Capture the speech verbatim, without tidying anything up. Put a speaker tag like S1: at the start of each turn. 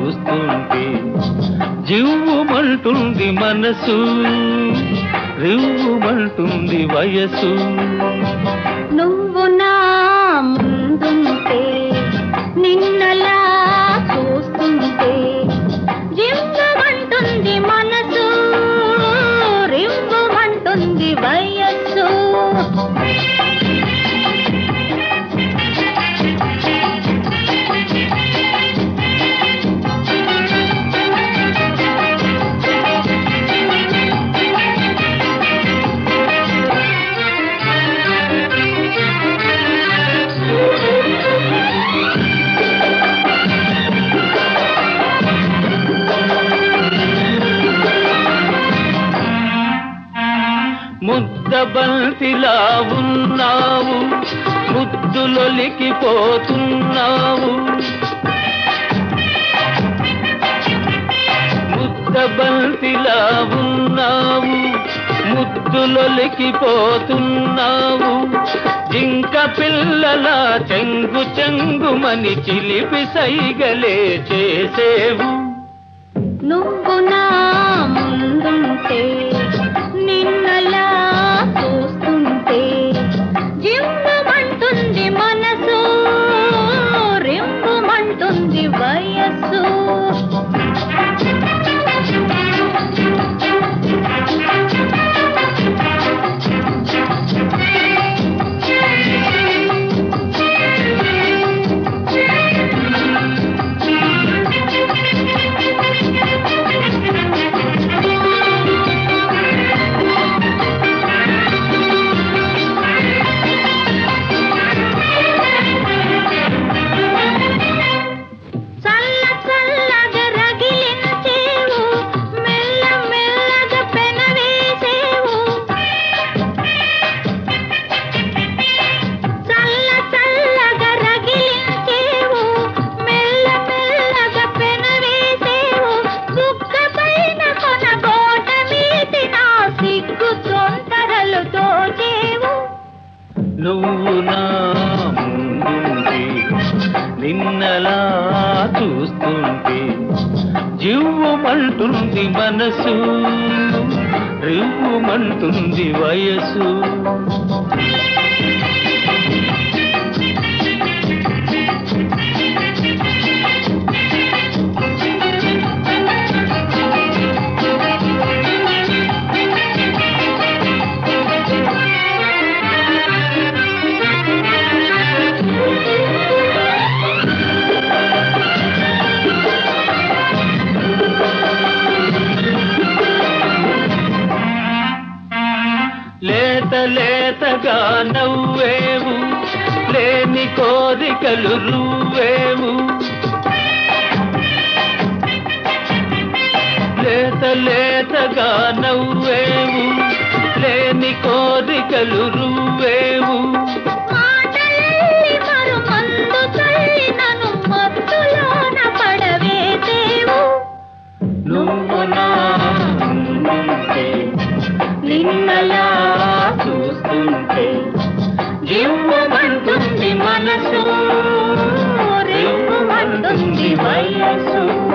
S1: చూస్తుంటే జివ్వుమంటుంది మనసు, రివ్వుమంటుంది వయసు.
S2: నువ్వు నా ముందుంటే నిన్నలా చూస్తుంటే జివ్వుమంటుంది మనసు, రివ్వుమంటుంది వయసు.
S1: ముద్దబంతిలా ఉన్నావు, ముద్దులొలికిపోతున్నావు. ముద్దబంతిలా ఉన్నావు, ముద్దులొలికిపోతున్నావు. జింక పిల్లల చెంగు చెంగుమని చిలిపి సైగలే చేసేవు.
S2: నువ్వు నా ముందుంటే నిన్నలా చూస్తుంటే జివ్వుమంటుంది మనసు, రివ్వుమంటుంది వయస్సు.
S1: నువ్వు నా ముందుంటే నిన్నలా చూస్తుంటే జివ్వుమంటుంది మనసు, రివ్వుమంటుంది వయసు. లేత లేతగా నవ్వేవు, లేని కోరికలు రువ్వేవు. లేత లేతగా నవ్వేవు, లేని కోరికలు రువ్వేవు. నువ్వు నా ముందుంటే నిన్నలా చూస్తుంటే జివ్వుమంటుంది మనసు, రివ్వుమంటుంది వయసు.